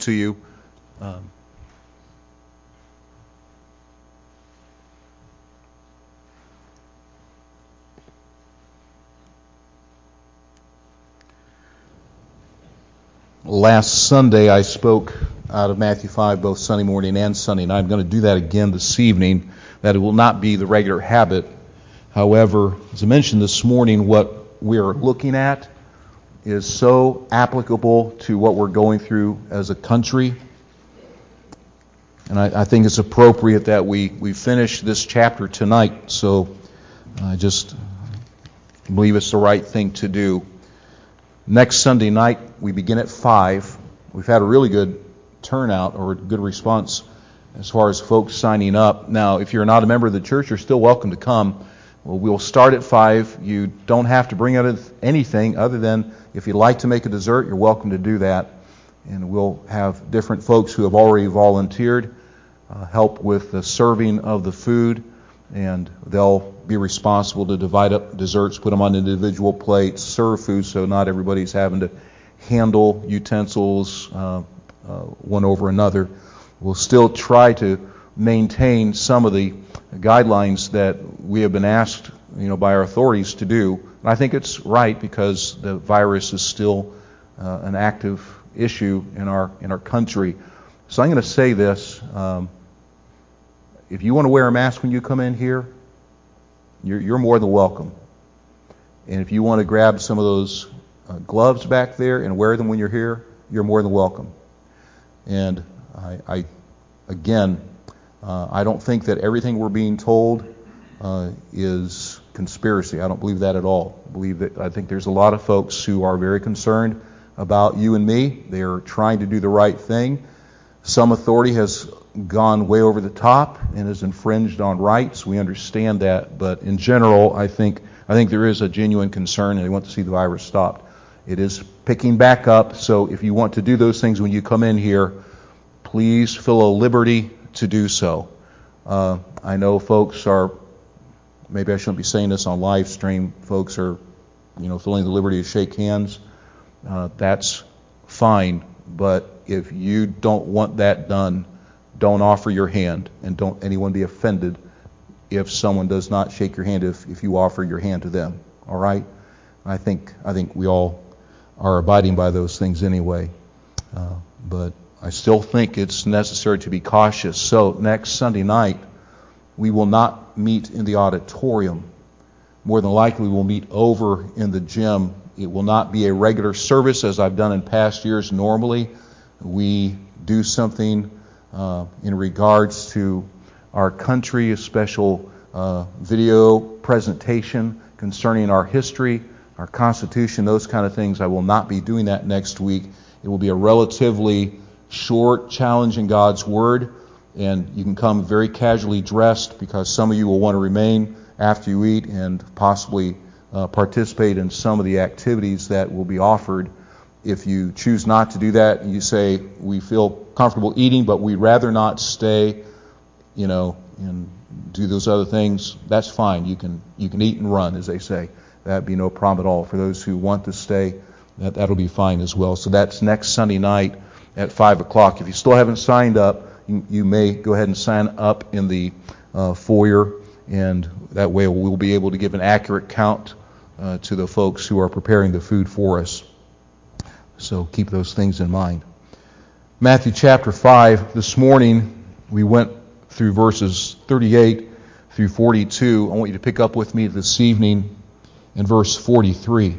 to you. Last Sunday I spoke out of Matthew 5 both Sunday morning and Sunday night. I'm going to do that again this evening. That it will not be the regular habit. However, as I mentioned this morning, what we are looking at is so applicable to what we're going through as a country. And I think it's appropriate that we finish this chapter tonight. So I just believe it's the right thing to do. Next Sunday night, we begin at 5. We've had a really good turnout or good response as far as folks signing up. Now, if you're not a member of the church, you're still welcome to come. Well, we'll start at 5. You don't have to bring out anything other than if you'd like to make a dessert, you're welcome to do that. And we'll have different folks who have already volunteered help with the serving of the food, and they'll be responsible to divide up desserts, put them on individual plates, serve food so not everybody's having to handle utensils one over another. We'll still try to maintain some of the guidelines that we have been asked, by our authorities to do. And I think it's right because the virus is still an active issue in our country. So I'm going to say this: if you want to wear a mask when you come in here, you're more than welcome. And if you want to grab some of those gloves back there and wear them when you're here, you're more than welcome. And I don't think that everything we're being told is conspiracy. I don't believe that at all. I think there's a lot of folks who are very concerned about you and me. They're trying to do the right thing. Some authority has gone way over the top and has infringed on rights. We understand that, but in general, I think there is a genuine concern, and they want to see the virus stopped. It is picking back up, so if you want to do those things when you come in here, please feel a liberty to do so. I know folks are, maybe I shouldn't be saying this on live stream, folks are, feeling the liberty to shake hands. That's fine, but if you don't want that done, don't offer your hand, and don't anyone be offended if someone does not shake your hand if you offer your hand to them. All right? I think we all are abiding by those things anyway. But I still think it's necessary to be cautious. So next Sunday night, we will not meet in the auditorium. More than likely, we'll meet over in the gym. It will not be a regular service as I've done in past years. Normally, we do something in regards to our country, a special video presentation concerning our history, our Constitution, those kind of things. I will not be doing that next week. It will be a relatively short challenge in God's Word, and you can come very casually dressed because some of you will want to remain after you eat and possibly participate in some of the activities that will be offered. If you choose not to do that and you say, we feel comfortable eating, but we'd rather not stay, and do those other things, that's fine. You can eat and run, as they say. That'd be no problem at all. For those who want to stay, that'll be fine as well. So that's next Sunday night at 5 o'clock. If you still haven't signed up, you may go ahead and sign up in the foyer, and that way we'll be able to give an accurate count to the folks who are preparing the food for us. So keep those things in mind. Matthew chapter 5, this morning we went through verses 38 through 42. I want you to pick up with me this evening in verse 43.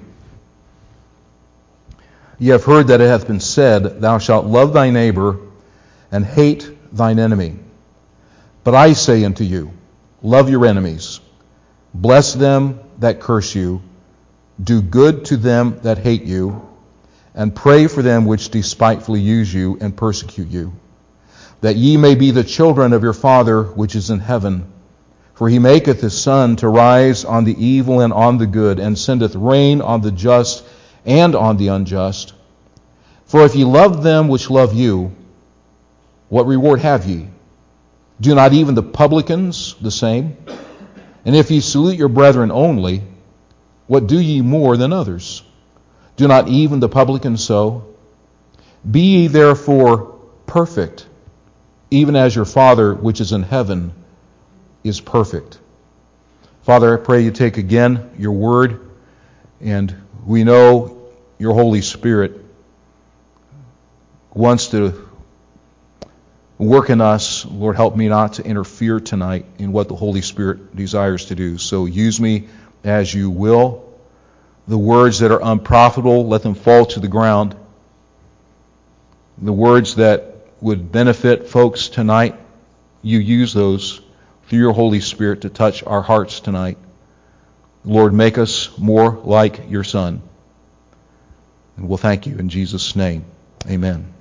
Ye have heard that it hath been said, Thou shalt love thy neighbor and hate thine enemy. But I say unto you, love your enemies, bless them that curse you, do good to them that hate you, and pray for them which despitefully use you and persecute you, that ye may be the children of your Father which is in heaven. For he maketh his sun to rise on the evil and on the good, and sendeth rain on the just and on the unjust. For if ye love them which love you, what reward have ye? Do not even the publicans the same? And if ye salute your brethren only, what do ye more than others? Do not even the publicans so? Be ye therefore perfect, even as your Father which is in heaven is perfect. Father, I pray you take again your word, and we know your Holy Spirit wants to work in us. Lord, help me not to interfere tonight in what the Holy Spirit desires to do. So use me as you will. The words that are unprofitable, let them fall to the ground. The words that would benefit folks tonight, you use those through your Holy Spirit to touch our hearts tonight. Lord, make us more like your Son. And we'll thank you in Jesus' name. Amen.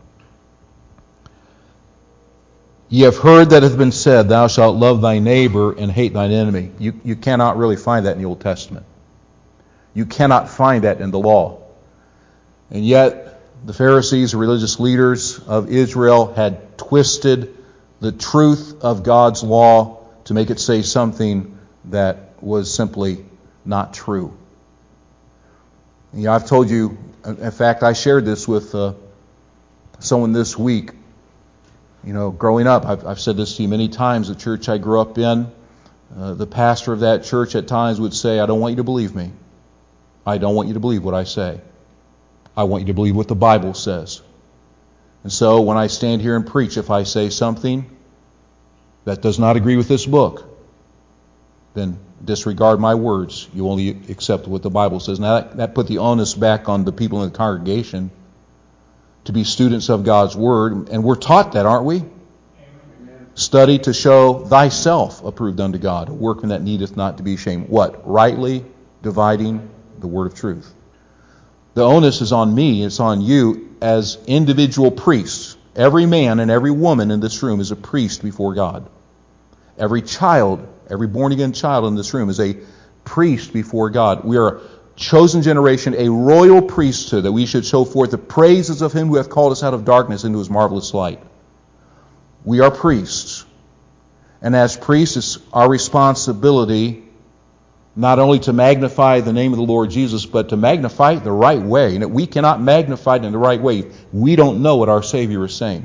Ye have heard that it hath been said, Thou shalt love thy neighbor and hate thine enemy. You cannot really find that in the Old Testament. You cannot find that in the law. And yet, the Pharisees, the religious leaders of Israel, had twisted the truth of God's law to make it say something that was simply not true. You know, I've told you, in fact, I shared this with someone this week. You know, growing up, I've said this to you many times, the church I grew up in, the pastor of that church at times would say, I don't want you to believe me. I don't want you to believe what I say. I want you to believe what the Bible says. And so when I stand here and preach, if I say something that does not agree with this book, then disregard my words. You only accept what the Bible says. Now that put the onus back on the people in the congregation to be students of God's Word. And we're taught that, aren't we? Amen. Study to show thyself approved unto God, a workman that needeth not to be ashamed. What? Rightly dividing the word of truth. The onus is on me, it's on you as individual priests. Every man and every woman in this room is a priest before God. Every child, every born-again child in this room is a priest before God. We are a chosen generation, a royal priesthood, that we should show forth the praises of Him who hath called us out of darkness into His marvelous light. We are priests. And as priests, it's our responsibility not only to magnify the name of the Lord Jesus, but to magnify it the right way. And we cannot magnify it in the right way. We don't know what our Savior is saying.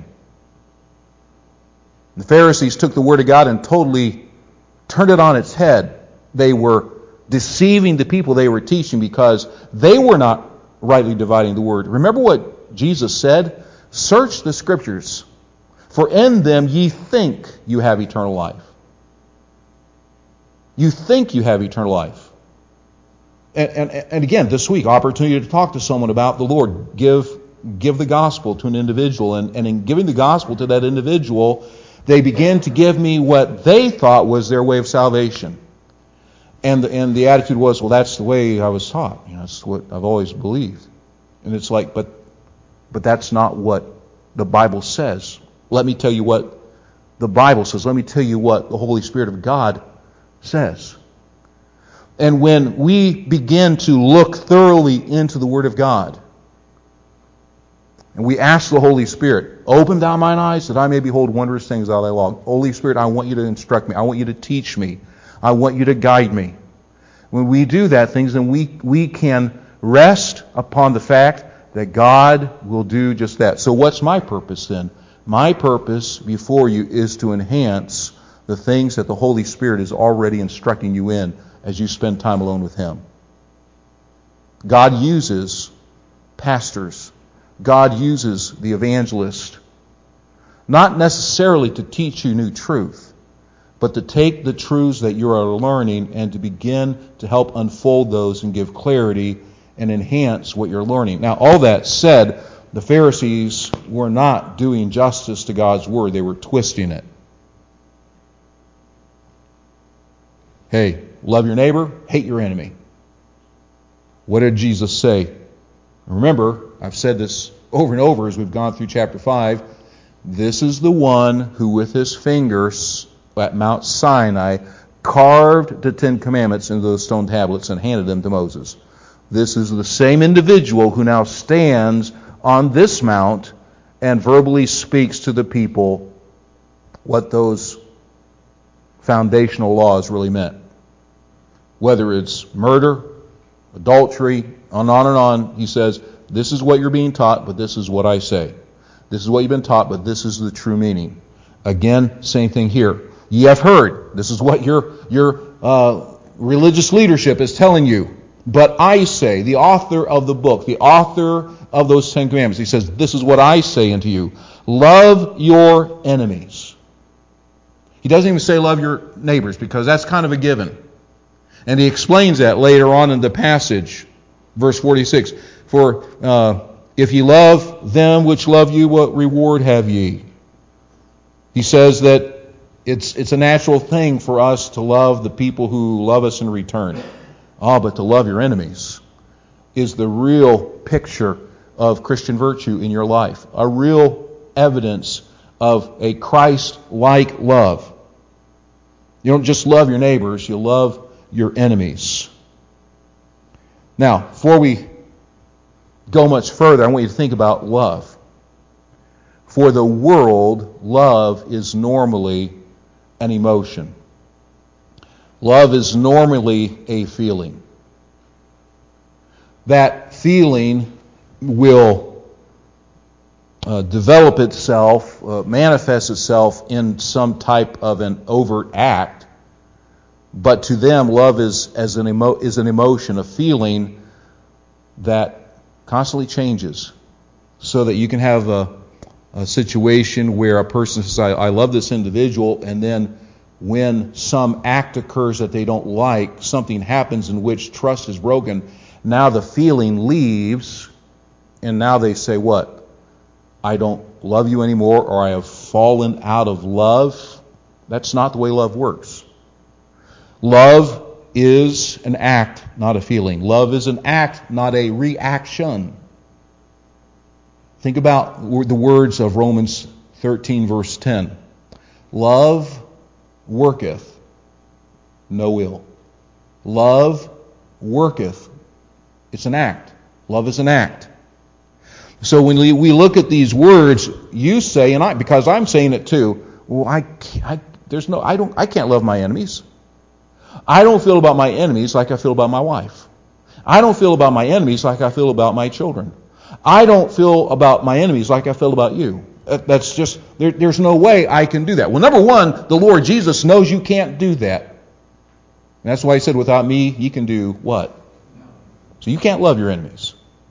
The Pharisees took the Word of God and totally turned it on its head. They were deceiving the people they were teaching because they were not rightly dividing the Word. Remember what Jesus said? Search the Scriptures, for in them ye think you have eternal life. You think you have eternal life. And again, this week, opportunity to talk to someone about the Lord. Give the gospel to an individual. And in giving the gospel to that individual, they began to give me what they thought was their way of salvation. And the attitude was, well, that's the way I was taught. You know, that's what I've always believed. And it's like, but that's not what the Bible says. Let me tell you what the Bible says. Let me tell you what the Holy Spirit of God says. And when we begin to look thoroughly into the Word of God, and we ask the Holy Spirit, open thou mine eyes that I may behold wondrous things all day long. Holy Spirit, I want you to instruct me. I want you to teach me. I want you to guide me. When we do that things, then we can rest upon the fact that God will do just that. So what's my purpose then? My purpose before you is to enhance the things that the Holy Spirit is already instructing you in as you spend time alone with Him. God uses pastors. God uses the evangelist, not necessarily to teach you new truth, but to take the truths that you are learning and to begin to help unfold those and give clarity and enhance what you're learning. Now, all that said, the Pharisees were not doing justice to God's Word. They were twisting it. Hey, love your neighbor, hate your enemy. What did Jesus say? Remember, I've said this over and over as we've gone through chapter 5. This is the one who with his fingers at Mount Sinai carved the 10 Commandments into those stone tablets and handed them to Moses. This is the same individual who now stands on this mount and verbally speaks to the people what those foundational laws really meant. Whether it's murder, adultery, on and on, he says, this is what you're being taught, but this is what I say. This is what you've been taught, but this is the true meaning. Again, same thing here. Ye have heard. This is what your religious leadership is telling you. But I say, the author of the book, the author of those 10 Commandments, he says, this is what I say unto you. Love your enemies. He doesn't even say love your neighbors, because that's kind of a given. And he explains that later on in the passage, verse 46. For if ye love them which love you, what reward have ye? He says that it's a natural thing for us to love the people who love us in return. But to love your enemies is the real picture of Christian virtue in your life. A real evidence of a Christ-like love. You don't just love your neighbors, you love your enemies. Now, before we go much further, I want you to think about love. For the world, love is normally an emotion. Love is normally a feeling. That feeling will develop itself, manifest itself in some type of an overt act. But to them, love is an emotion, a feeling that constantly changes. So that you can have a situation where a person says, I love this individual, and then when some act occurs that they don't like, something happens in which trust is broken, now the feeling leaves, and now they say what? I don't love you anymore, or I have fallen out of love. That's not the way love works. Love is an act, not a feeling. Love is an act, not a reaction. Think about the words of Romans 13, verse 10. Love worketh no ill. Love worketh. It's an act. Love is an act. So when we look at these words, you say, and because I'm saying it too, well, I can't love my enemies. I don't feel about my enemies like I feel about my wife. I don't feel about my enemies like I feel about my children. I don't feel about my enemies like I feel about you. That's just, there's no way I can do that. Well, number one, the Lord Jesus knows you can't do that. And that's why he said, without me, you can do what? So you can't love your enemies.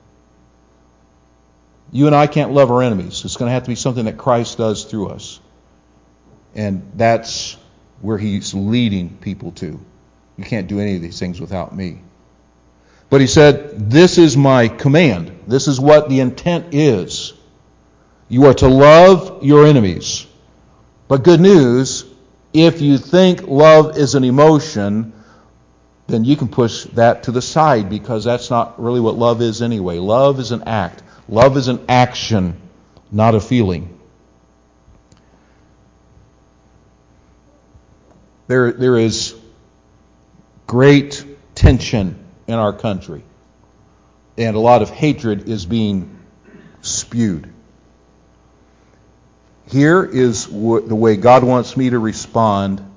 You and I can't love our enemies. It's going to have to be something that Christ does through us. And that's where he's leading people to. You can't do any of these things without me. But he said, this is my command. This is what the intent is. You are to love your enemies. But good news, if you think love is an emotion, then you can push that to the side, because that's not really what love is anyway. Love is an act. Love is an action, not a feeling. There is great tension in our country, and a lot of hatred is being spewed. Here is the way God wants me to respond.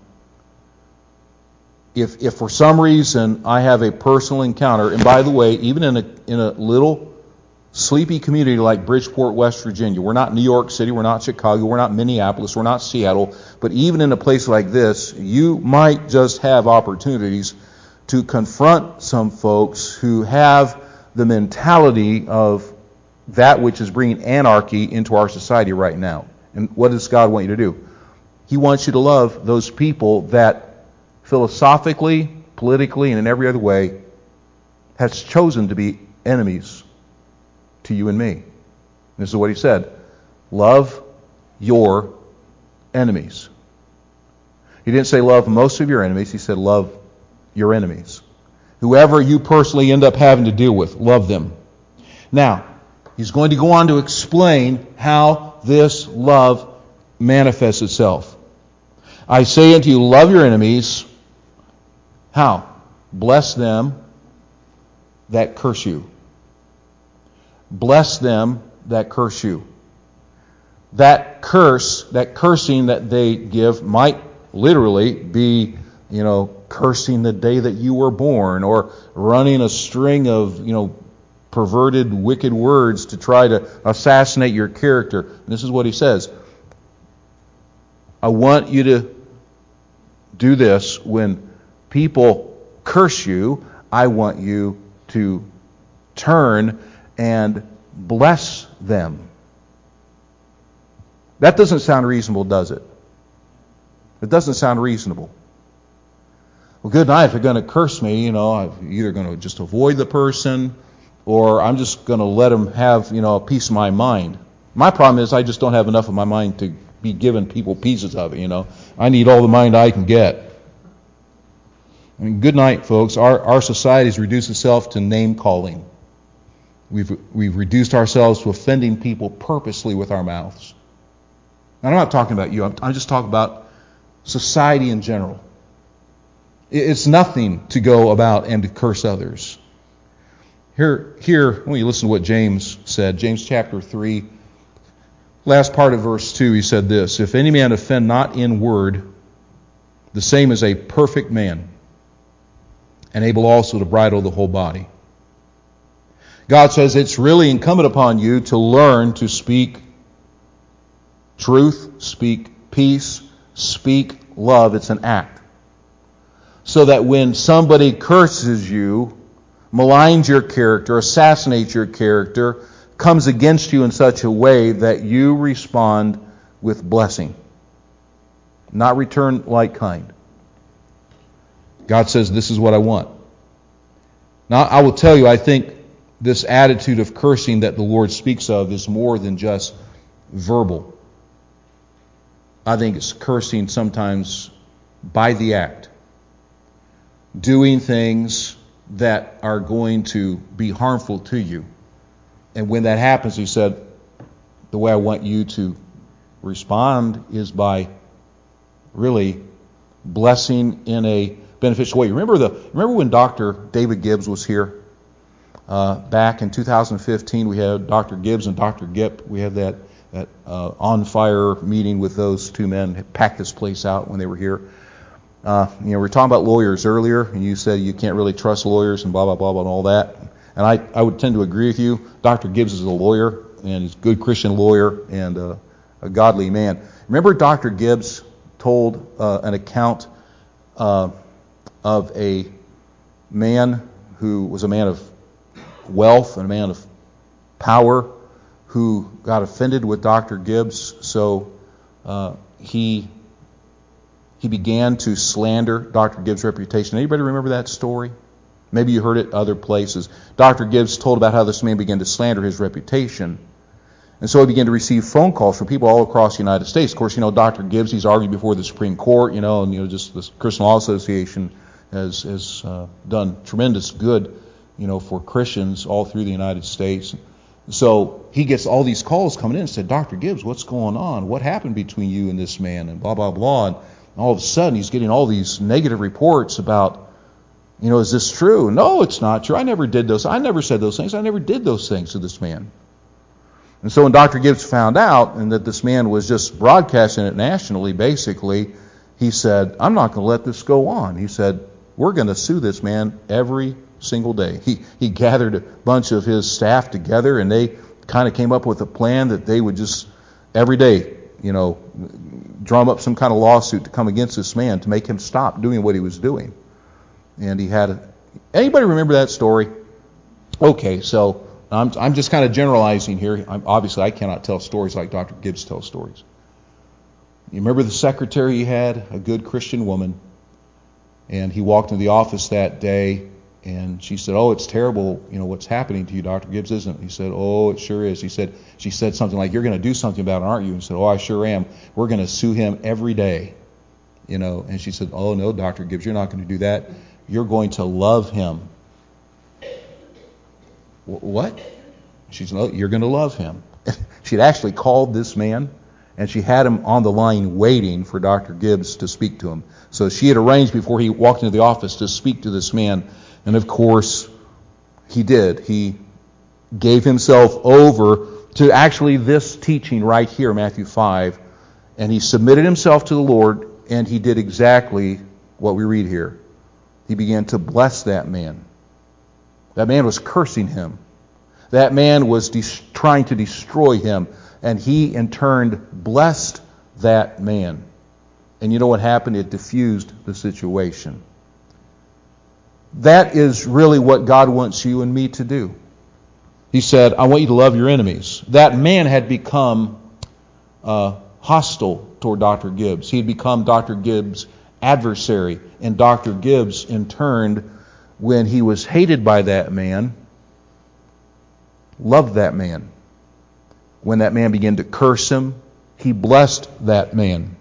If for some reason I have a personal encounter, and by the way, even in a little sleepy community like Bridgeport, West Virginia, we're not New York City, we're not Chicago, we're not Minneapolis, we're not Seattle, but even in a place like this, you might just have opportunities to confront some folks who have the mentality of that which is bringing anarchy into our society right now. And what does God want you to do? He wants you to love those people that philosophically, politically, and in every other way has chosen to be enemies to you and me. This is what he said. Love your enemies. He didn't say love most of your enemies. He said love your enemies. Whoever you personally end up having to deal with, love them. Now, he's going to go on to explain how this love manifests itself. I say unto you, love your enemies. How? Bless them that curse you. Bless them that curse you. That curse, that cursing that they give might literally be, cursing the day that you were born, or running a string of, perverted, wicked words to try to assassinate your character. And this is what he says. I want you to do this when people curse you. I want you to turn and bless them. That doesn't sound reasonable, does it? It doesn't sound reasonable. Well, good night. If they're going to curse me, I'm either going to just avoid the person, or I'm just going to let them have, a piece of my mind. My problem is I just don't have enough of my mind to be giving people pieces of it, I need all the mind I can get. I mean, good night, folks. Our society has reduced itself to name calling. We've reduced ourselves to offending people purposely with our mouths. And I'm not talking about you. I'm just talking about society in general. It's nothing to go about and to curse others. Here, when you listen to what James said, James chapter 3, last part of verse 2, he said this, if any man offend not in word, the same is a perfect man, and able also to bridle the whole body. God says it's really incumbent upon you to learn to speak truth, speak peace, speak love. It's an act. So that when somebody curses you, maligns your character, assassinates your character, comes against you in such a way that you respond with blessing. Not return like kind. God says, this is what I want. Now, I will tell you, I think this attitude of cursing that the Lord speaks of is more than just verbal. I think it's cursing sometimes by the act. Doing things that are going to be harmful to you. And when that happens, he said, the way I want you to respond is by really blessing in a beneficial way. Remember when Dr. David Gibbs was here? Back in 2015, we had Dr. Gibbs and Dr. Gipp. We had that on fire meeting with those two men. Packed this place out when they were here. We were talking about lawyers earlier, and you said you can't really trust lawyers and blah, blah, blah, blah, and all that. And I would tend to agree with you. Dr. Gibbs is a lawyer, and he's a good Christian lawyer and a godly man. Remember Dr. Gibbs told an account of a man who was a man of wealth and a man of power who got offended with Dr. Gibbs, so he began to slander Dr. Gibbs' reputation. Anybody remember that story? Maybe you heard it other places. Dr. Gibbs told about how this man began to slander his reputation. And so he began to receive phone calls from people all across the United States. Of course, Dr. Gibbs, he's argued before the Supreme Court, and just the Christian Law Association has done tremendous good, for Christians all through the United States. So he gets all these calls coming in and said, Dr. Gibbs, what's going on? What happened between you and this man? And blah, blah, blah. And all of a sudden he's getting all these negative reports about, is this true? No, it's not true. I never did those. I never said those things. I never did those things to this man. And so when Dr. Gibbs found out and that this man was just broadcasting it nationally, basically, he said, I'm not going to let this go on. He said, we're going to sue this man every single day. He gathered a bunch of his staff together, and they kind of came up with a plan that they would just every day, drum up some kind of lawsuit to come against this man to make him stop doing what he was doing. And he had anybody remember that story? Okay, so I'm just kind of generalizing here. Obviously, I cannot tell stories like Dr. Gibbs tells stories. You remember the secretary he had, a good Christian woman, and he walked into the office that day, and she said, "Oh, it's terrible, what's happening to you, Dr. Gibbs, isn't it?" He said, "Oh, it sure is." She said something like, "You're going to do something about it, aren't you?" And he said, "Oh, I sure am. We're going to sue him every day." And she said, "Oh, no, Dr. Gibbs, you're not going to do that. You're going to love him." What? She said, "No, you're going to love him." She'd actually called this man, and she had him on the line waiting for Dr. Gibbs to speak to him. So she had arranged before he walked into the office to speak to this man. And of course, he did. He gave himself over to actually this teaching right here, Matthew 5. And he submitted himself to the Lord, and he did exactly what we read here. He began to bless that man. That man was cursing him. That man was trying to destroy him, and he in turn blessed that man. And you know what happened? It diffused the situation. That is really what God wants you and me to do. He said, I want you to love your enemies. That man had become hostile toward Dr. Gibbs. He had become Dr. Gibbs' adversary. And Dr. Gibbs, in turn, when he was hated by that man, loved that man. When that man began to curse him, he blessed that man.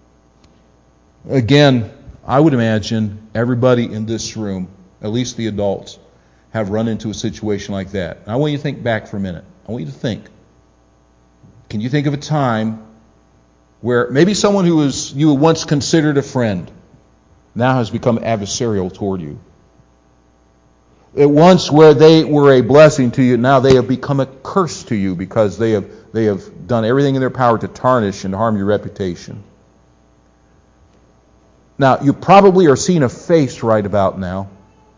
Again, I would imagine everybody in this room, at least the adults, have run into a situation like that. I want you to think back for a minute. I want you to think. Can you think of a time where maybe someone who you once considered a friend now has become adversarial toward you? At once where they were a blessing to you, now they have become a curse to you because they have done everything in their power to tarnish and harm your reputation. Now, you probably are seeing a face right about now.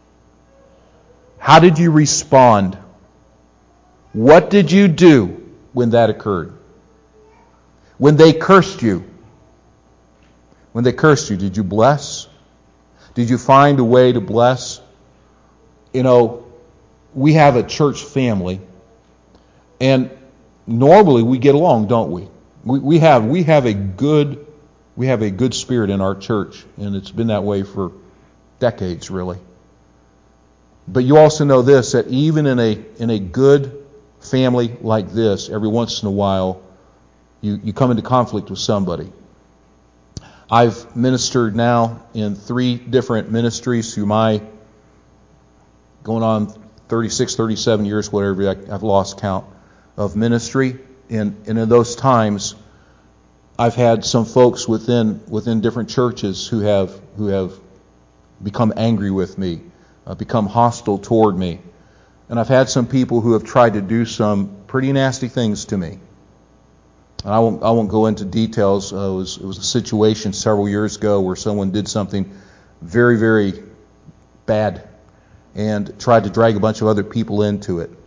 How did you respond? What did you do when that occurred? When they cursed you? When they cursed you, did you bless? Did you find a way to bless? You know, we have a church family, and normally we get along, don't we? We have a good spirit in our church, and it's been that way for decades, really. But you also know this, that even in a good family like this, every once in a while, you come into conflict with somebody. I've ministered now in 3 different ministries through my going on 36, 37 years, whatever, I've lost count of ministry. And in those times, I've had some folks within different churches who have become angry with me, become hostile toward me. And I've had some people who have tried to do some pretty nasty things to me. And I won't go into details. It was a situation several years ago where someone did something very, very bad and tried to drag a bunch of other people into it.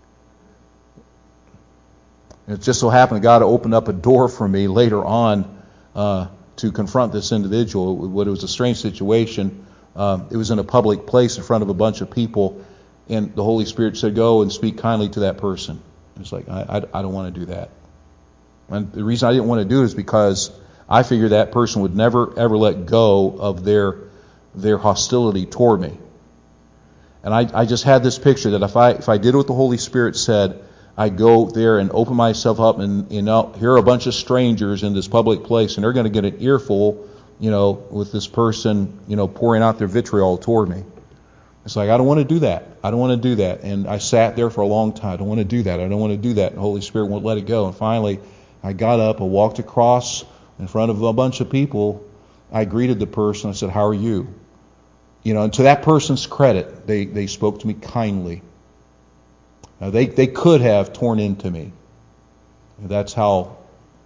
And it just so happened God opened up a door for me later on to confront this individual. It was a strange situation. It was in a public place in front of a bunch of people, and the Holy Spirit said, go and speak kindly to that person. It's like, I don't want to do that. And the reason I didn't want to do it is because I figured that person would never, ever let go of their hostility toward me. And I just had this picture that if I did what the Holy Spirit said, I'd go there and open myself up, and here are a bunch of strangers in this public place, and they're going to get an earful, with this person, pouring out their vitriol toward me. It's like, I don't want to do that. I don't want to do that. And I sat there for a long time. I don't want to do that. I don't want to do that. And the Holy Spirit won't let it go. And finally, I got up, I walked across in front of a bunch of people. I greeted the person. I said, how are you? And to that person's credit, they spoke to me kindly. They could have torn into me. That's how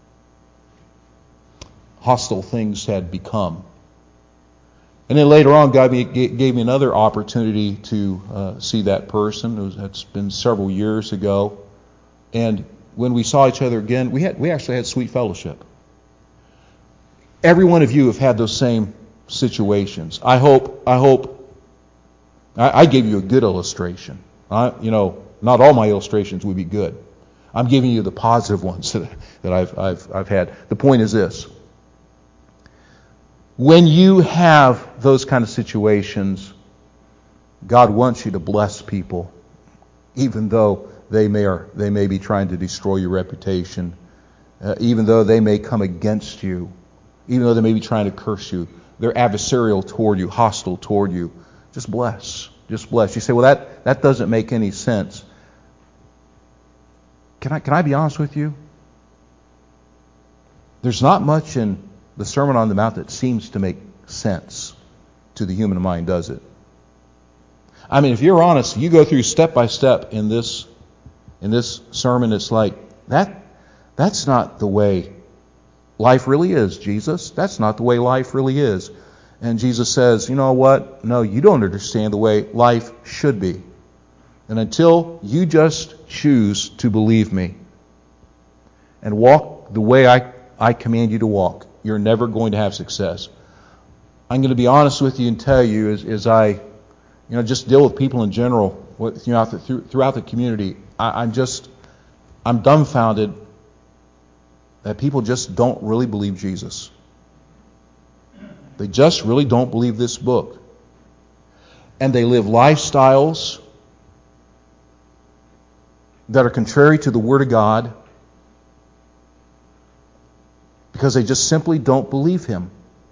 hostile things had become. And then later on, God gave me another opportunity to see that person. That's been several years ago. And when we saw each other again, we actually had sweet fellowship. Every one of you have had those same situations. I hope I gave you a good illustration. Not all my illustrations would be good. I'm giving you the positive ones that I've had. The point is this. When you have those kind of situations, God wants you to bless people, even though they may be trying to destroy your reputation, even though they may come against you, even though they may be trying to curse you. They're adversarial toward you, hostile toward you. Just bless. Just bless. You say, well, that doesn't make any sense. Can I be honest with you? There's not much in the Sermon on the Mount that seems to make sense to the human mind, does it? I mean, if you're honest, you go through step by step in this sermon, it's like, that's not the way life really is, Jesus. That's not the way life really is. And Jesus says, you know what? No, you don't understand the way life should be. And until you just choose to believe me and walk the way I command you to walk, you're never going to have success. I'm going to be honest with you and tell you as I just deal with people in general throughout the community, I'm dumbfounded that people just don't really believe Jesus. They just really don't believe this book. And they live lifestyles that are contrary to the Word of God because they just simply don't believe Him.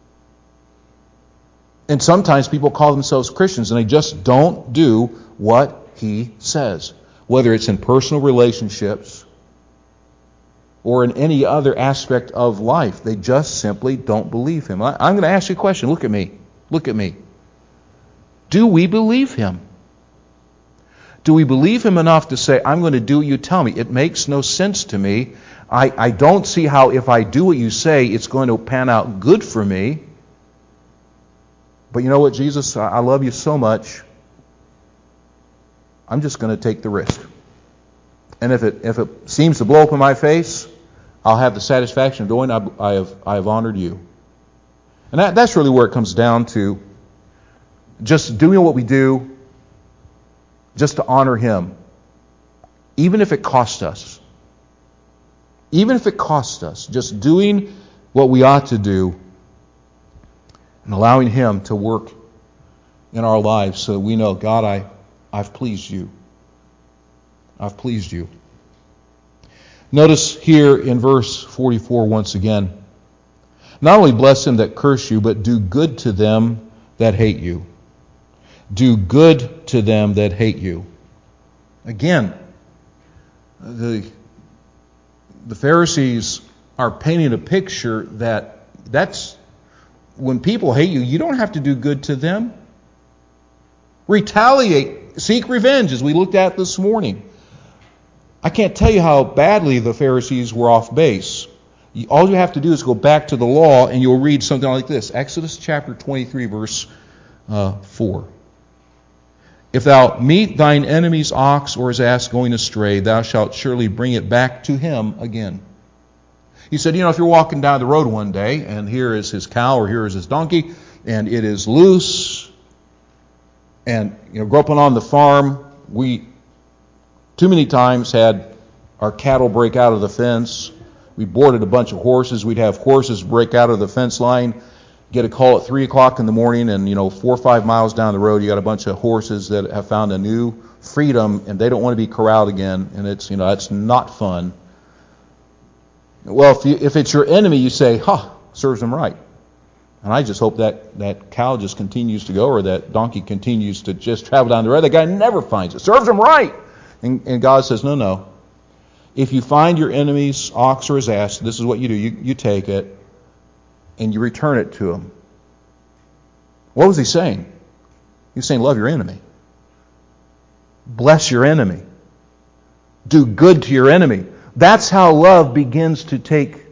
And sometimes people call themselves Christians and they just don't do what He says. Whether it's in personal relationships or in any other aspect of life. They just simply don't believe Him. I'm going to ask you a question. Look at me. Look at me. Do we believe Him? Do we believe Him enough to say, I'm going to do what you tell me? It makes no sense to me. I don't see how if I do what you say, it's going to pan out good for me. But you know what, Jesus? I love you so much. I'm just going to take the risk. And if it seems to blow up in my face, I'll have the satisfaction of knowing I have honored you. And that's really where it comes down to. Just doing what we do just to honor Him. Even if it costs us. Even if it costs us. Just doing what we ought to do and allowing Him to work in our lives so that we know, God, I've pleased you. I've pleased you. Notice here in verse 44 once again. Not only bless them that curse you, but do good to them that hate you. Do good to them that hate you. Again, the Pharisees are painting a picture that's when people hate you, you don't have to do good to them. Retaliate, seek revenge, as we looked at this morning. I can't tell you how badly the Pharisees were off base. All you have to do is go back to the law and you'll read something like this. Exodus chapter 23, verse 4. If thou meet thine enemy's ox or his ass going astray, thou shalt surely bring it back to him again. He said, if you're walking down the road one day and here is his cow or here is his donkey and it is loose and, growing up on the farm, we too many times had our cattle break out of the fence. We boarded a bunch of horses. We'd have horses break out of the fence line, get a call at 3 o'clock in the morning, and 4 or 5 miles down the road, you got a bunch of horses that have found a new freedom, and they don't want to be corralled again, and it's it's not fun. Well, if it's your enemy, you say, serves them right. And I just hope that cow just continues to go, or that donkey continues to just travel down the road. That guy never finds it. Serves him right. And God says, no. If you find your enemy's ox or his ass, this is what you do. You take it and you return it to him. What was he saying? He was saying, love your enemy. Bless your enemy. Do good to your enemy. That's how love begins to take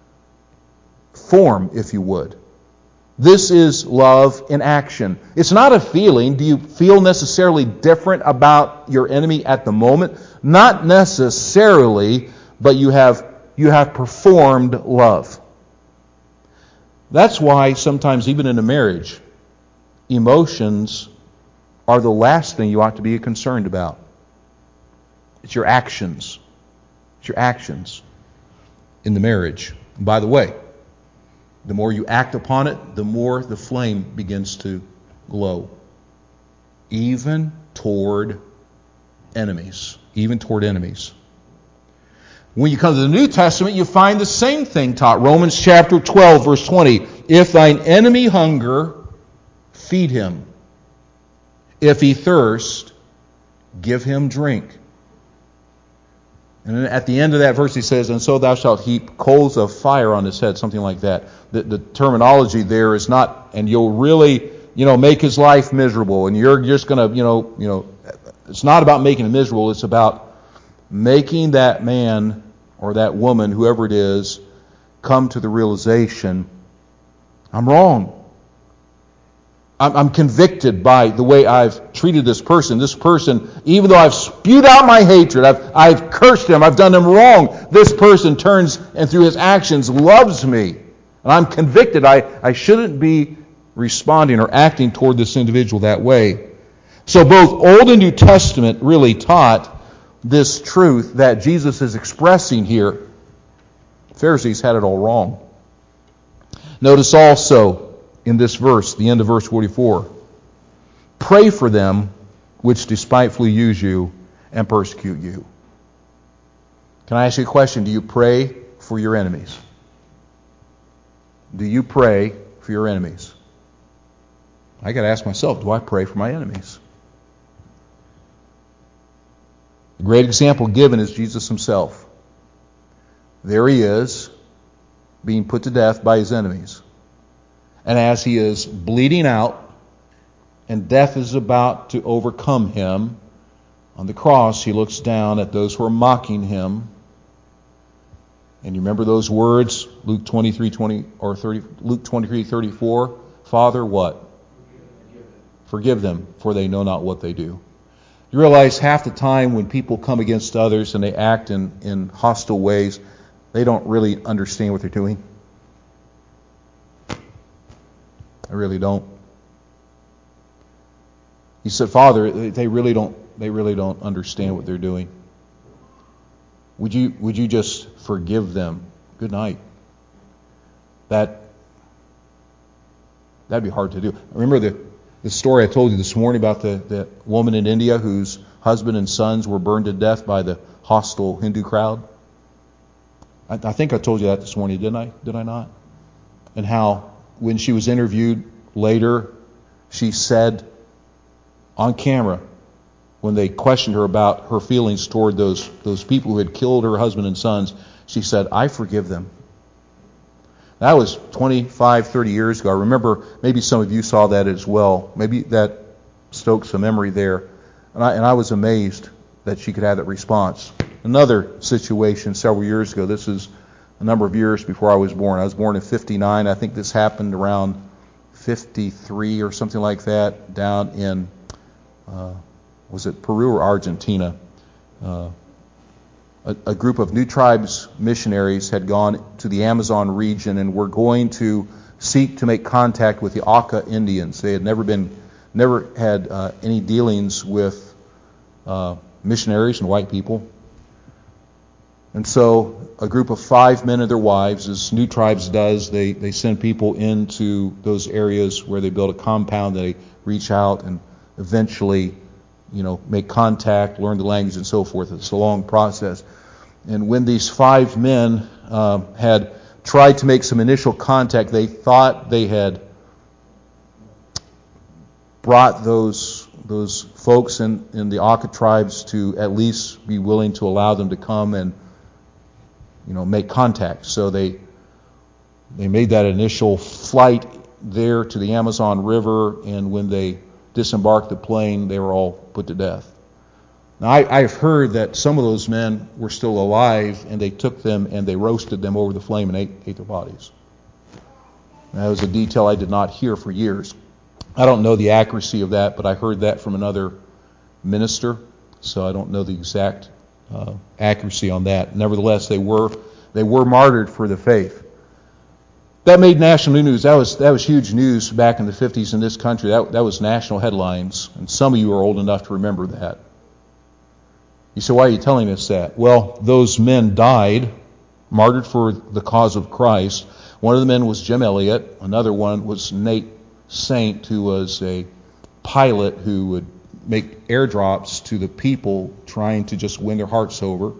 form, if you would. This is love in action. It's not a feeling. Do you feel necessarily different about your enemy at the moment? Not necessarily, but you have performed love. That's why sometimes even in a marriage, emotions are the last thing you ought to be concerned about. It's your actions. It's your actions in the marriage. And by the way, the more you act upon it, the more the flame begins to glow. Even toward enemies. Even toward enemies. When you come to the New Testament, you find the same thing taught. Romans chapter 12, verse 20. If thine enemy hunger, feed him. If he thirst, give him drink. And then at the end of that verse he says, and so thou shalt heap coals of fire on his head, something like that. The terminology there is not, and you'll really, make his life miserable, and you're just going to, it's not about making him miserable, it's about making that man or that woman, whoever it is, come to the realization, I'm wrong. I'm convicted by the way I've treated this person. This person, even though I've spewed out my hatred, I've cursed him, I've done him wrong, this person turns and through his actions loves me. And I'm convicted. I shouldn't be responding or acting toward this individual that way. So both Old and New Testament really taught this truth that Jesus is expressing here. The Pharisees had it all wrong. Notice also in this verse, the end of verse 44, pray for them which despitefully use you and persecute you. Can I ask you a question? Do you pray for your enemies? Do you pray for your enemies? I got to ask myself, do I pray for my enemies? A great example given is Jesus himself. There he is, being put to death by his enemies. And as he is bleeding out and death is about to overcome him, on the cross he looks down at those who are mocking him. And you remember those words, Luke 23:34, Father, what? Forgive them, for they know not what they do. You realize half the time when people come against others and they act in hostile ways, they don't really understand what they're doing. I really don't. He said, Father, they really don't understand what they're doing. Would you just forgive them? Good night. That'd be hard to do. Remember the story I told you this morning about the woman in India whose husband and sons were burned to death by the hostile Hindu crowd? I think I told you that this morning, didn't I? Did I not? And how when she was interviewed later, she said on camera, when they questioned her about her feelings toward those people who had killed her husband and sons, she said, I forgive them. That was 25, 30 years ago. I remember maybe some of you saw that as well. Maybe that stoked some memory there. And I was amazed that she could have that response. Another situation several years ago. This is a number of years before I was born. I was born in 59. I think this happened around 53 or something like that down in, was it Peru or Argentina? A group of New Tribes missionaries had gone to the Amazon region and were going to seek to make contact with the Auca Indians. They had never had any dealings with missionaries and white people. And so a group of 5 men and their wives, as New Tribes does, they send people into those areas where they build a compound. They reach out and eventually, make contact, learn the language and so forth. It's a long process. And when these 5 men had tried to make some initial contact, they thought they had brought those folks in the Auca tribes to at least be willing to allow them to come and make contact. So they made that initial flight there to the Amazon River, and when they disembarked the plane, they were all put to death. Now, I've heard that some of those men were still alive, and they took them and they roasted them over the flame and ate their bodies. That was a detail I did not hear for years. I don't know the accuracy of that, but I heard that from another minister, so I don't know the exact accuracy on that. Nevertheless, they were martyred for the faith. That made national news. That was huge news back in the 50s in this country. That was national headlines, and some of you are old enough to remember that. You say, why are you telling us that? Well, those men died, martyred for the cause of Christ. One of the men was Jim Elliot. Another one was Nate Saint, who was a pilot who would make airdrops to the people trying to just win their hearts over.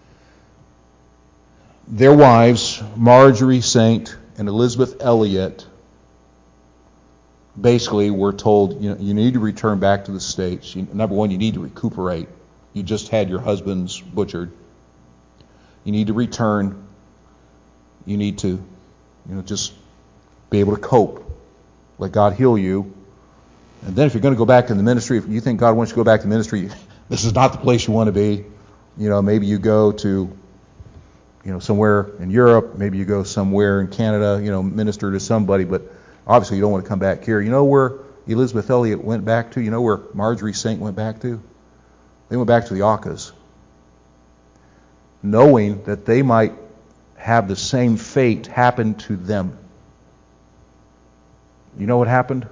Their wives, Marjorie Saint and Elizabeth Elliot, basically were told, you need to return back to the States. Number one, you need to recuperate. You just had your husbands butchered. You need to return. You need to, just be able to cope. Let God heal you. And then if you're going to go back in the ministry, if you think God wants you to go back to the ministry, this is not the place you want to be. Maybe you go to, somewhere in Europe. Maybe you go somewhere in Canada, minister to somebody. But obviously you don't want to come back here. You know where Elizabeth Elliot went back to? You know where Marjorie Saint went back to? They went back to the Aucas, knowing that they might have the same fate happen to them. You know what happened?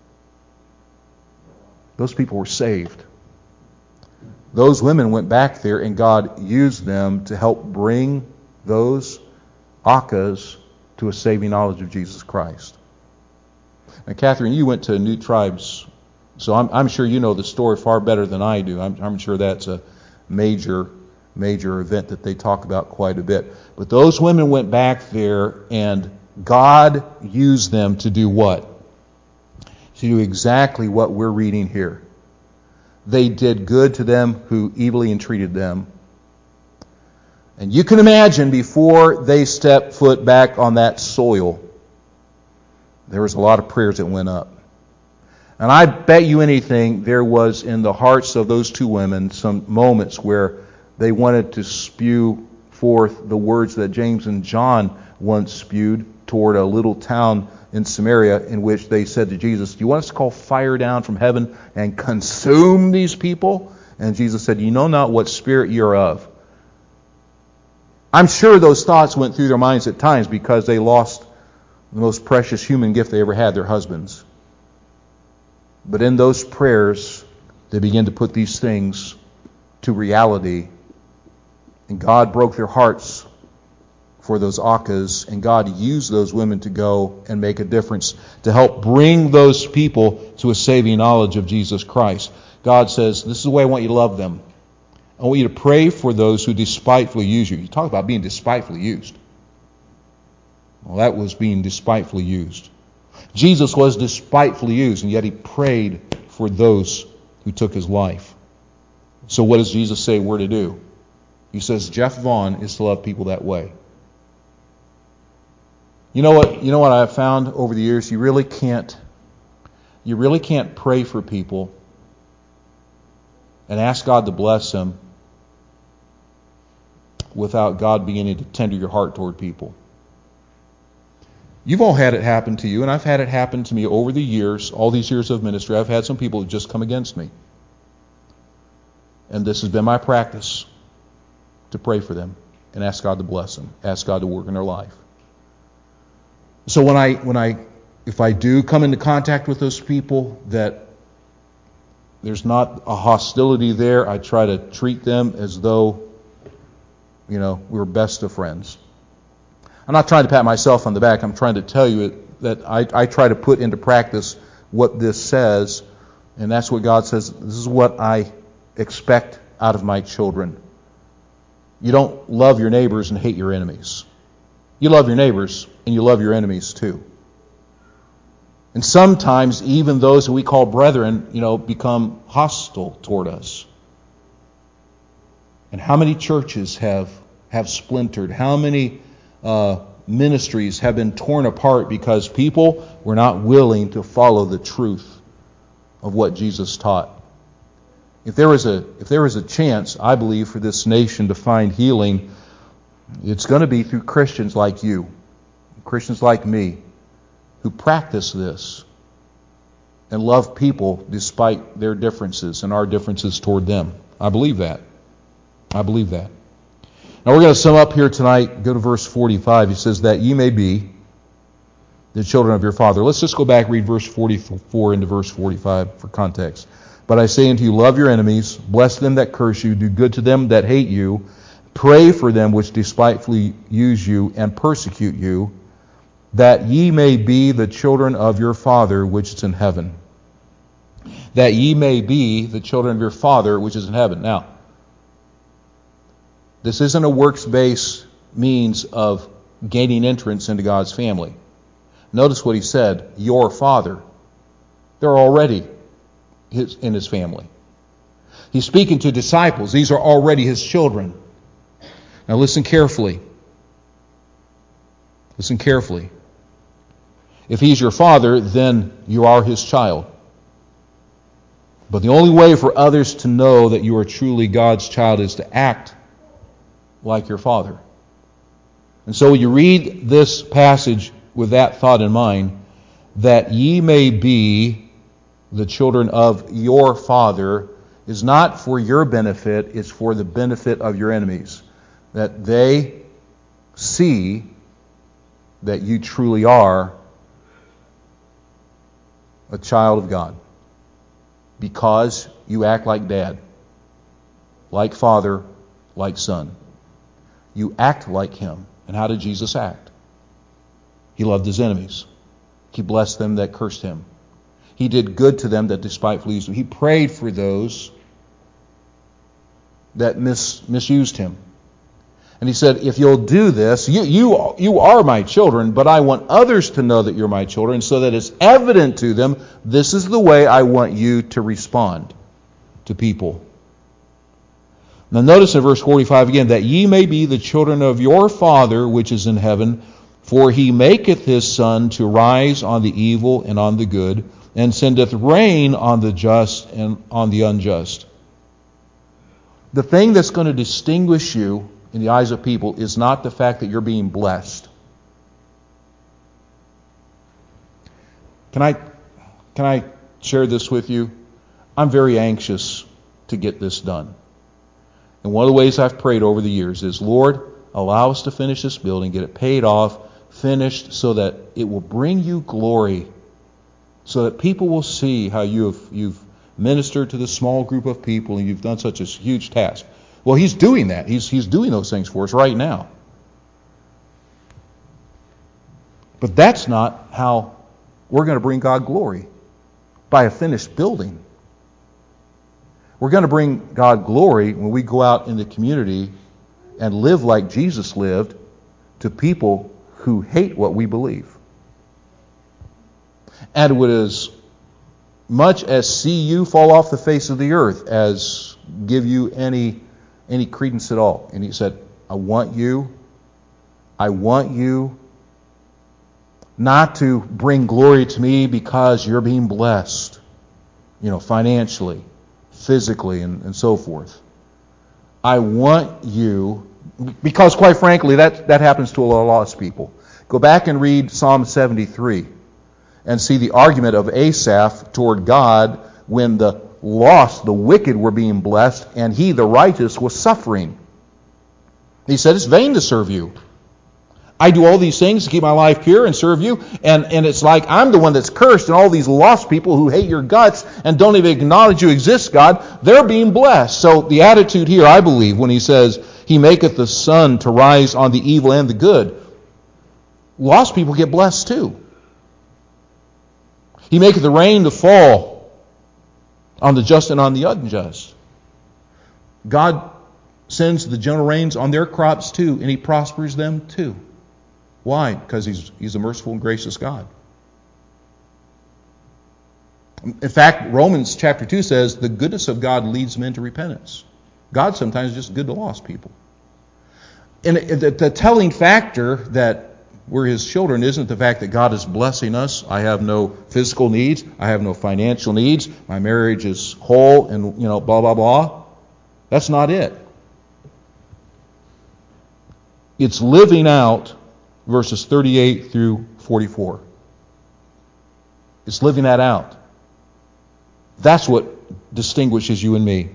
Those people were saved. Those women went back there, and God used them to help bring those Aucas to a saving knowledge of Jesus Christ. Now, Catherine, you went to New Tribes, so I'm sure you know the story far better than I do. I'm sure that's a major event that they talk about quite a bit. But those women went back there, and God used them to do what? To do exactly what we're reading here. They did good to them who evilly entreated them. And you can imagine, before they stepped foot back on that soil, there was a lot of prayers that went up. And I bet you anything, there was in the hearts of those two women some moments where they wanted to spew forth the words that James and John once spewed toward a little town in Samaria, in which they said to Jesus, "Do you want us to call fire down from heaven and consume these people?" And Jesus said, "You know not what spirit you're of." I'm sure those thoughts went through their minds at times, because they lost the most precious human gift they ever had, their husbands. But in those prayers, they began to put these things to reality. And God broke their hearts for those Aucas, and God used those women to go and make a difference, to help bring those people to a saving knowledge of Jesus Christ. God says, this is the way I want you to love them. I want you to pray for those who despitefully use you. You talk about being despitefully used. Well, that was being despitefully used. Jesus was despitefully used, and yet he prayed for those who took his life. So what does Jesus say we're to do? He says Jeff Vaughn is to love people that way. You know what I've found over the years? You really can't pray for people and ask God to bless them without God beginning to tender your heart toward people. You've all had it happen to you, and I've had it happen to me over the years, all these years of ministry. I've had some people who just come against me. And this has been my practice, to pray for them and ask God to bless them, ask God to work in their life. So if I do come into contact with those people that there's not a hostility there, I try to treat them as though, we're best of friends. I'm not trying to pat myself on the back. I'm trying to tell you that I try to put into practice what this says, and that's what God says. This is what I expect out of my children. You don't love your neighbors and hate your enemies. You love your neighbors and you love your enemies too. And sometimes even those who we call brethren, become hostile toward us. And how many churches have splintered? How many ministries have been torn apart because people were not willing to follow the truth of what Jesus taught? If there was a chance, I believe, for this nation to find healing, it's going to be through Christians like you, Christians like me, who practice this and love people despite their differences and our differences toward them. I believe that. Now we're going to sum up here tonight. Go to verse 45. He says, that ye may be the children of your Father. Let's just go back, read verse 44 into verse 45 for context. But I say unto you, love your enemies, bless them that curse you, do good to them that hate you, pray for them which despitefully use you and persecute you, that ye may be the children of your Father which is in heaven. That ye may be the children of your Father which is in heaven. Now, this isn't a works-based means of gaining entrance into God's family. Notice what he said, your Father. They're already in his family. He's speaking to disciples. These are already his children. Now listen carefully. Listen carefully. If he's your father, then you are his child. But the only way for others to know that you are truly God's child is to act like your father. And so you read this passage with that thought in mind, that ye may be the children of your Father is not for your benefit, it's for the benefit of your enemies. That they see that you truly are a child of God. Because you act like Dad, like Father, like Son. You act like Him. And how did Jesus act? He loved His enemies. He blessed them that cursed Him. He did good to them that despitefully used Him. He prayed for those that misused Him. And He said, if you'll do this, you are my children, but I want others to know that you're my children so that it's evident to them, this is the way I want you to respond to people. Now notice in verse 45 again, that ye may be the children of your Father which is in heaven, for He maketh His sun to rise on the evil and on the good, and sendeth rain on the just and on the unjust. The thing that's going to distinguish you in the eyes of people is not the fact that you're being blessed. Can I share this with you? I'm very anxious to get this done. And one of the ways I've prayed over the years is, Lord, allow us to finish this building, get it paid off, finished, so that it will bring you glory, so that people will see how you've ministered to this small group of people and you've done such a huge task. Well, He's doing that. He's doing those things for us right now. But that's not how we're going to bring God glory, by a finished building. We're going to bring God glory when we go out in the community and live like Jesus lived to people who hate what we believe. And would as much as see you fall off the face of the earth as give you any credence at all. And He said, I want you not to bring glory to me because you're being blessed, financially, physically, and so forth. I want you, because quite frankly, that happens to a lot of lost people. Go back and read Psalm 73 and see the argument of Asaph toward God when the lost, the wicked, were being blessed, and he, the righteous, was suffering. He said, it's vain to serve you. I do all these things to keep my life pure and serve you, and it's like I'm the one that's cursed, and all these lost people who hate your guts and don't even acknowledge you exist, God, they're being blessed. So the attitude here, I believe, when He says, He maketh the sun to rise on the evil and the good, lost people get blessed too. He maketh the rain to fall on the just and on the unjust. God sends the gentle rains on their crops too, and He prospers them too. Why? Because He's a merciful and gracious God. In fact, Romans chapter 2 says the goodness of God leads men to repentance. God sometimes is just good to lost people. And the telling factor that we're His children isn't the fact that God is blessing us. I have no physical needs. I have no financial needs. My marriage is whole and, blah, blah, blah. That's not it. It's living out verses 38 through 44. It's living that out. That's what distinguishes you and me.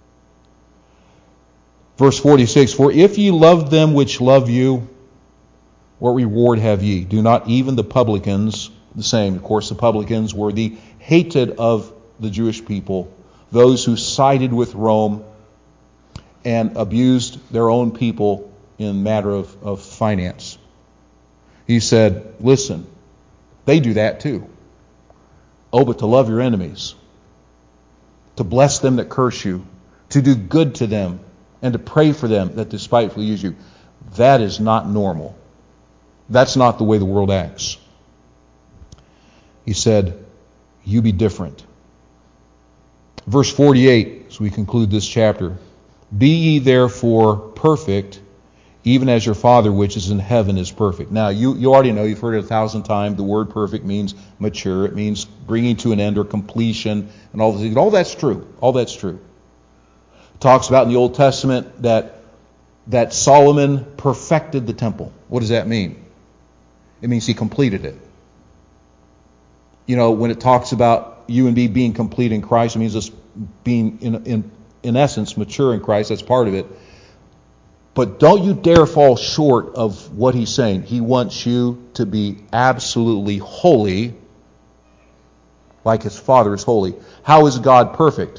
Verse 46, for if ye love them which love you, what reward have ye? Do not even the publicans the same? Of course, the publicans were the hated of the Jewish people, those who sided with Rome and abused their own people in matter of finance. He said, listen, they do that too. Oh, but to love your enemies, to bless them that curse you, to do good to them, and to pray for them that despitefully use you, that is not normal. That's not the way the world acts. He said, you be different. Verse 48, as we conclude this chapter, be ye therefore perfect, even as your Father which is in heaven is perfect. Now, you already know, you've heard it 1,000 times, the word perfect means mature. It means bringing to an end or completion and all this. All that's true. All that's true. It talks about in the Old Testament that Solomon perfected the temple. What does that mean? It means he completed it. When it talks about you and me being complete in Christ. It means us being, in essence, mature in Christ. That's part of it. But don't you dare fall short of what he's saying. He wants you to be absolutely holy, like his Father is holy. How is God perfect?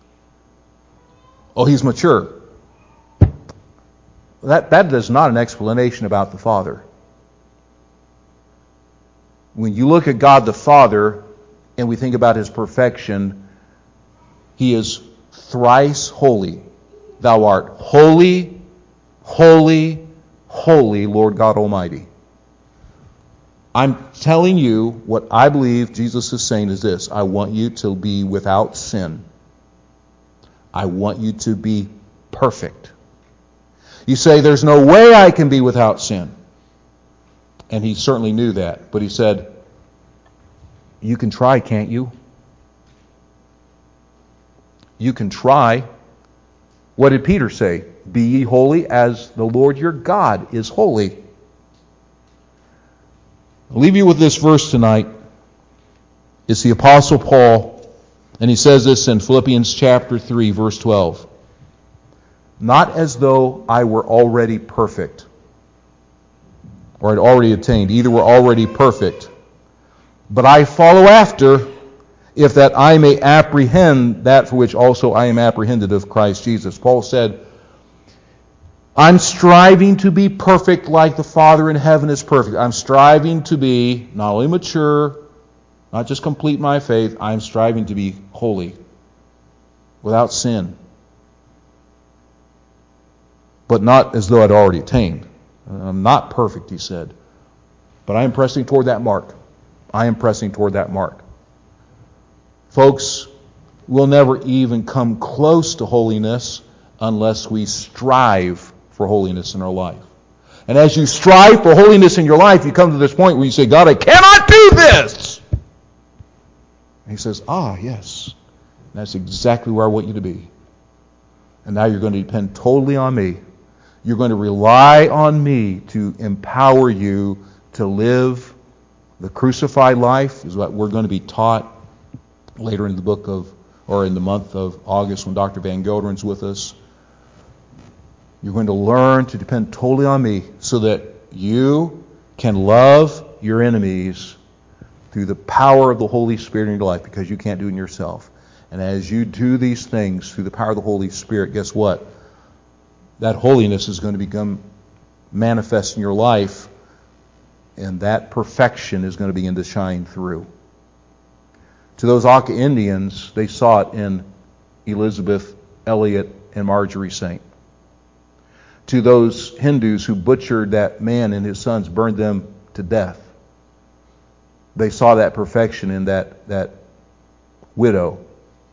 Oh, he's mature. That is not an explanation about the Father. When you look at God the Father and we think about his perfection, he is thrice holy. Thou art holy, holy, holy, Lord God Almighty. I'm telling you what I believe Jesus is saying is this. I want you to be without sin. I want you to be perfect. You say, there's no way I can be without sin. And he certainly knew that. But he said, you can try, can't you? You can try. What did Peter say? Be ye holy as the Lord your God is holy. I'll leave you with this verse tonight. It's the Apostle Paul, and he says this in Philippians chapter 3, verse 12. Not as though I were already perfect, or had already attained. Either were already perfect. But I follow after, if that I may apprehend that for which also I am apprehended of Christ Jesus. Paul said, I'm striving to be perfect like the Father in heaven is perfect. I'm striving to be not only mature, not just complete my faith, I'm striving to be holy, without sin. But not as though I'd already attained. I'm not perfect, he said. But I am pressing toward that mark. I am pressing toward that mark. Folks, we'll never even come close to holiness unless we strive for holiness in our life. And as you strive for holiness in your life, you come to this point where you say, God, I cannot do this! And he says, yes. And that's exactly where I want you to be. And now you're going to depend totally on me. You're going to rely on me to empower you to live the crucified life, is what we're going to be taught later in the book of, or in the month of August when Dr. Van Geldren's with us. You're going to learn to depend totally on me so that you can love your enemies through the power of the Holy Spirit in your life, because you can't do it in yourself. And as you do these things through the power of the Holy Spirit, guess what? That holiness is going to become manifest in your life, and that perfection is going to begin to shine through. To those Auca Indians, they saw it in Elizabeth Elliot and Marjorie Saint. To those Hindus who butchered that man and his sons, burned them to death, they saw that perfection in that widow.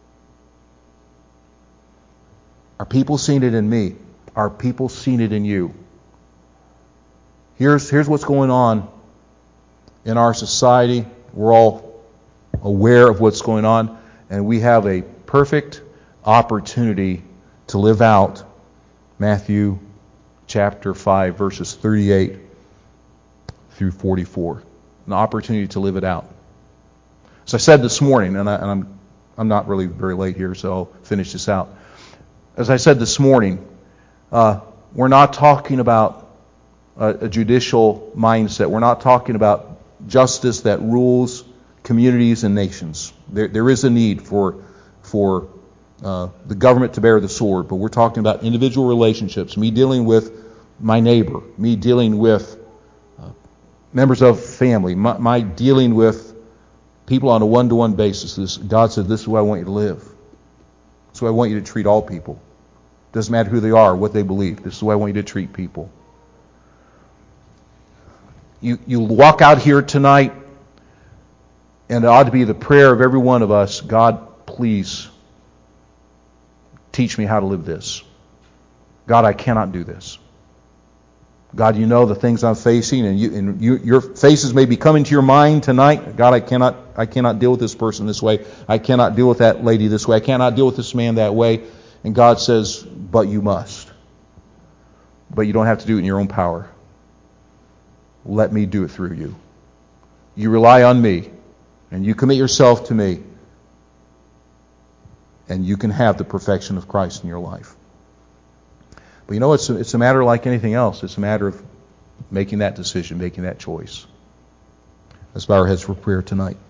Are people seeing it in me? Are people seeing it in you? Here's what's going on in our society. We're all aware of what's going on, and we have a perfect opportunity to live out Matthew chapter 5, verses 38 through 44. An opportunity to live it out. As I said this morning, and I'm not really very late here, so I'll finish this out. As I said this morning, we're not talking about a judicial mindset. We're not talking about justice that rules communities and nations. There is a need for the government to bear the sword, but we're talking about individual relationships. Me dealing with my neighbor, me dealing with members of family, my dealing with people on a one-to-one basis. God said, this is the way I want you to live. This is the way I want you to treat all people. Doesn't matter who they are, what they believe. This is the way I want you to treat people. You walk out here tonight, and it ought to be the prayer of every one of us, God, please teach me how to live this. God, I cannot do this. God, you know the things I'm facing, and your faces may be coming to your mind tonight. God, I cannot deal with this person this way. I cannot deal with that lady this way. I cannot deal with this man that way. And God says, but you must. But you don't have to do it in your own power. Let me do it through you. You rely on me, and you commit yourself to me, and you can have the perfection of Christ in your life. But you know, it's a matter like anything else. It's a matter of making that decision, making that choice. Let's bow our heads for prayer tonight.